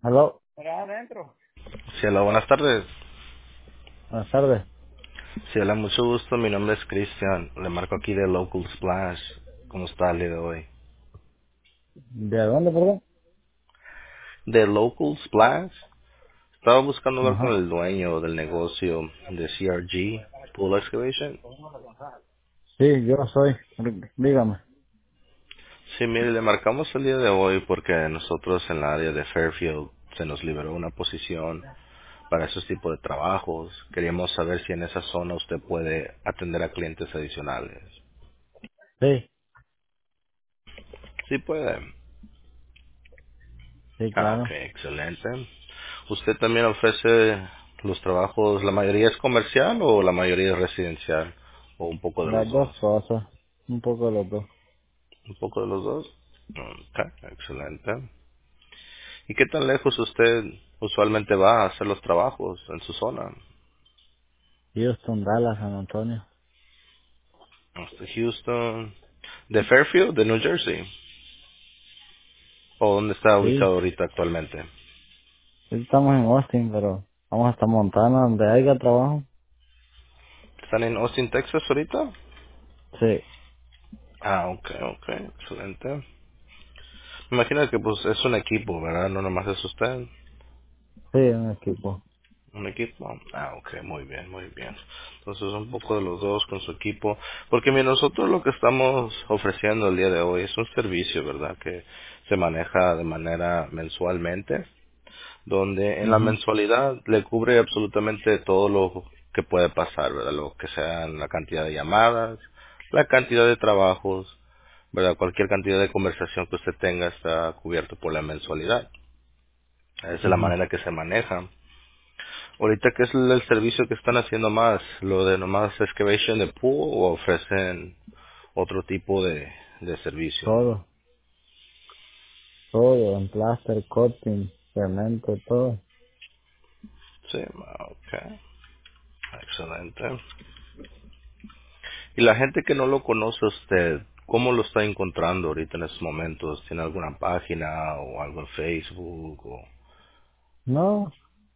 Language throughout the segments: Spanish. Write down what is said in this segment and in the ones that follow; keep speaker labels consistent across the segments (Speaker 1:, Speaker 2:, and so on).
Speaker 1: Aló,
Speaker 2: Sí, hola, buenas tardes.
Speaker 1: buenas tardes.
Speaker 2: Sí, hola, mucho gusto. Mi nombre es Cristian. Le marco aquí de Local Splash. ¿Cómo está el día de hoy?
Speaker 1: ¿De dónde, perdón?
Speaker 2: De Local Splash. Estaba buscando hablar con
Speaker 1: Ajá.
Speaker 2: el dueño del negocio de CRG, Pool Excavation.
Speaker 1: Sí, yo soy. Dígame.
Speaker 2: Sí, mire, le marcamos el día de hoy porque nosotros en la área de Fairfield se nos liberó una posición para esos tipos de trabajos. Queríamos saber si en esa zona usted puede atender a clientes adicionales.
Speaker 1: Sí,
Speaker 2: Sí puede.
Speaker 1: sí,
Speaker 2: Ah, ok,
Speaker 1: claro.
Speaker 2: excelente. ¿Usted también ofrece los trabajos, la mayoría es comercial o la mayoría es residencial? ¿O un poco de
Speaker 1: Las
Speaker 2: los
Speaker 1: dos
Speaker 2: dos?
Speaker 1: cosas. Un poco de los dos.
Speaker 2: ¿Un poco de los dos? Ok, excelente. ¿Y qué tan lejos usted usualmente va a hacer los trabajos en su zona?
Speaker 1: Houston, Dallas, San Antonio.
Speaker 2: ¿Hasta Houston? ¿De Fairfield? ¿De New Jersey? ¿O dónde está
Speaker 1: Sí,
Speaker 2: ubicado ahorita actualmente?
Speaker 1: sí estamos en Austin, pero vamos hasta Montana, donde haya trabajo.
Speaker 2: ¿Están en Austin, Texas ahorita?
Speaker 1: Sí,
Speaker 2: Ah, ok, ok, excelente. Me imagino que pues es un equipo, ¿verdad? No nomás es usted.
Speaker 1: sí, un equipo.
Speaker 2: Un equipo. Ah, ok, muy bien, muy bien. Entonces un poco de los dos con su equipo. Porque mira, nosotros lo que estamos ofreciendo el día de hoy es un servicio, ¿verdad? Que se maneja de manera mensualmente, donde en la
Speaker 1: Mhm,
Speaker 2: mensualidad le cubre absolutamente todo lo que puede pasar, ¿verdad? Lo que sean la cantidad de llamadas, la cantidad de trabajos, ¿verdad? Cualquier cantidad de conversación que usted tenga está cubierto por la mensualidad. Esa es la
Speaker 1: mhm.
Speaker 2: manera que se maneja. Ahorita, ¿qué es el servicio que están haciendo más? ¿Lo de nomás excavation de pool o ofrecen otro tipo de servicio?
Speaker 1: Todo, todo, en plaster, coating, cemento, todo.
Speaker 2: Sí, ok, excelente. Y la gente que no lo conoce a usted, ¿cómo lo está encontrando ahorita en estos momentos? ¿Tiene alguna página o algo en Facebook o
Speaker 1: No,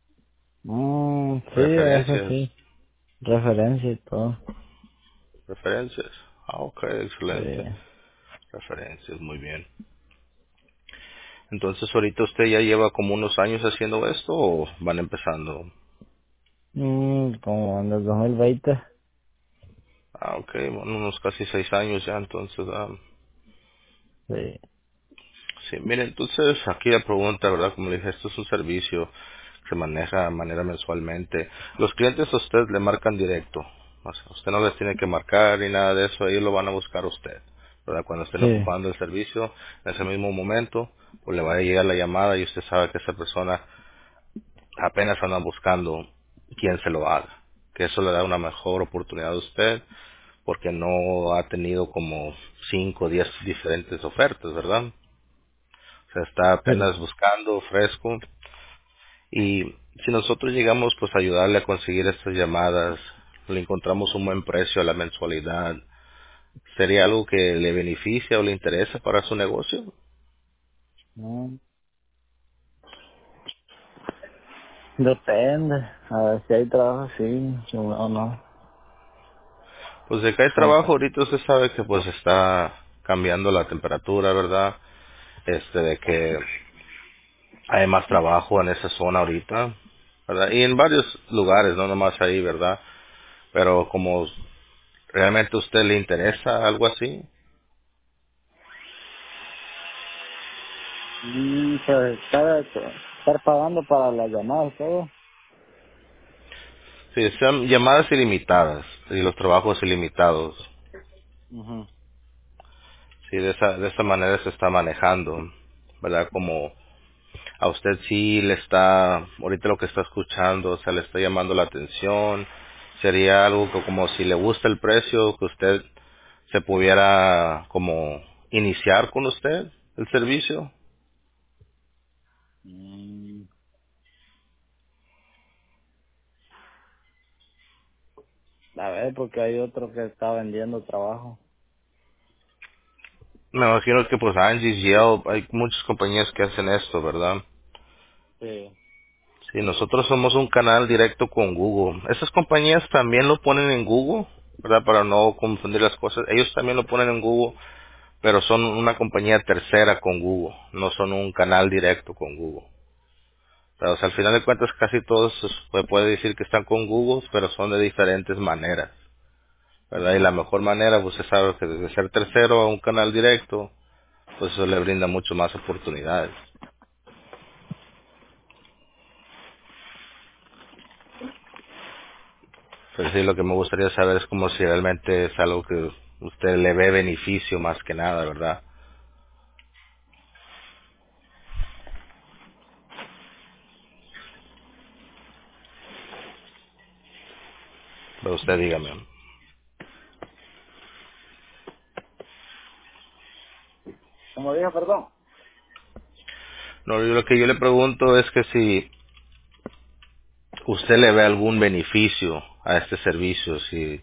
Speaker 1: sí, eso
Speaker 2: referencias?
Speaker 1: sí. Referencia y todo.
Speaker 2: ¿Referencias? Ah, ok, excelente.
Speaker 1: Sí.
Speaker 2: Referencias, muy bien. Entonces, ¿ahorita usted ya lleva como unos años haciendo esto o van empezando?
Speaker 1: Como en el 2020.
Speaker 2: Ah, ok, bueno, unos casi 6 años ya, entonces,
Speaker 1: Sí.
Speaker 2: sí, mire, entonces aquí la pregunta, ¿verdad? Como le dije, esto es un servicio que se maneja de manera mensualmente. Los clientes a usted le marcan directo, o sea, usted no les tiene que marcar ni nada de eso, ellos lo van a buscar a usted, ¿verdad? Cuando estén
Speaker 1: Sí.
Speaker 2: ocupando el servicio, en ese mismo momento, pues le va a llegar la llamada y usted sabe que esa persona apenas anda buscando quién se lo haga, que eso le da una mejor oportunidad a usted porque no ha tenido como 5 o 10 diferentes ofertas, ¿verdad? O sea, está
Speaker 1: Sí.
Speaker 2: apenas buscando fresco y si nosotros llegamos pues a ayudarle a conseguir estas llamadas, le encontramos un buen precio a la mensualidad, ¿sería algo que le beneficia o le interesa para su negocio?
Speaker 1: No, depende. A ver si hay trabajo, sí. Si no, no.
Speaker 2: Pues de que hay
Speaker 1: Como
Speaker 2: trabajo
Speaker 1: que.
Speaker 2: ahorita usted sabe que pues está cambiando la temperatura, ¿verdad? De que hay más trabajo en esa zona ahorita, ¿verdad? Y en varios lugares, no nomás ahí, ¿verdad? Pero como realmente a usted le interesa algo así,
Speaker 1: Pues estar pagando para las llamadas y todo.
Speaker 2: si sean llamadas ilimitadas y los trabajos ilimitados,
Speaker 1: Ujú.
Speaker 2: sí, de esa manera se está manejando, ¿verdad? Como a usted sí le está, ahorita lo que está escuchando, o sea, le está llamando la atención, sería algo que como si le gusta el precio, que usted se pudiera como iniciar con usted el servicio.
Speaker 1: Mm, A ver, porque hay otro que está vendiendo trabajo.
Speaker 2: Me imagino que pues Angie, Yelp, hay muchas compañías que hacen esto, ¿verdad?
Speaker 1: Sí.
Speaker 2: Sí, nosotros somos un canal directo con Google. Esas compañías también lo ponen en Google, ¿verdad? Para no confundir las cosas. Ellos también lo ponen en Google, pero son una compañía tercera con Google. No son un canal directo con Google. O sea, al final de cuentas casi todos se puede decir que están con Google, pero son de diferentes maneras, ¿verdad? Y la
Speaker 1: Ajá.
Speaker 2: mejor manera, pues es saber que desde ser tercero a un canal directo, pues eso le brinda mucho más oportunidades. Pero sí, lo que me gustaría saber es como si realmente es algo que usted le ve beneficio más que nada, ¿verdad? Pero usted dígame.
Speaker 1: Como dije, perdón.
Speaker 2: No, lo que yo le pregunto es que si usted le ve algún beneficio a este servicio, si...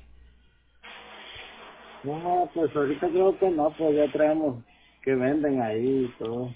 Speaker 1: No, pues ahorita creo que no, pues ya traemos que venden ahí y todo.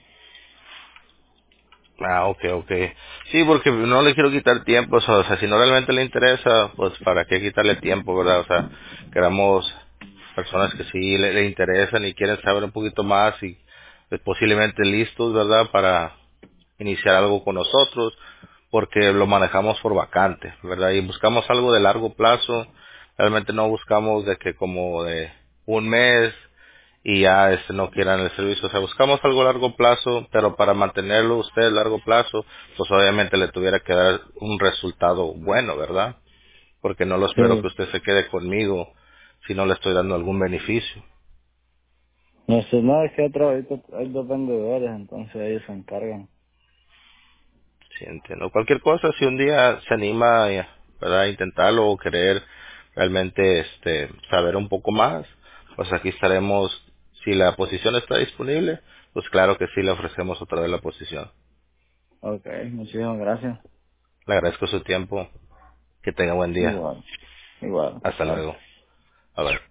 Speaker 2: Ah, ok, ok. Sí, porque no le quiero quitar tiempo, o sea, si no realmente le interesa, pues para qué quitarle tiempo, ¿verdad? O sea, queramos personas que sí le interesan y quieren saber un poquito más y pues, posiblemente listos, ¿verdad? Para iniciar algo con nosotros, porque lo manejamos por vacante, ¿verdad? Y buscamos algo de largo plazo, realmente no buscamos de que como de un mes y ya no quieran el servicio, o sea, buscamos algo a largo plazo, pero para mantenerlo usted a largo plazo, pues obviamente le tuviera que dar un resultado bueno, ¿verdad? Porque no lo espero que
Speaker 1: Sí.
Speaker 2: usted se quede conmigo si no le estoy dando algún beneficio.
Speaker 1: No sé, no, es que otro, ahorita hay dos vendedores, entonces ellos se encargan.
Speaker 2: Sí, entiendo. Cualquier cosa, si un día se anima, ¿verdad? A intentarlo o querer realmente saber un poco más, pues aquí estaremos. Si la posición está disponible, pues claro que sí le ofrecemos otra vez la posición.
Speaker 1: Ok, muchísimas gracias.
Speaker 2: Le agradezco su tiempo. Que tenga buen día.
Speaker 1: Igual, igual.
Speaker 2: Hasta
Speaker 1: Bye.
Speaker 2: luego. Bye bye.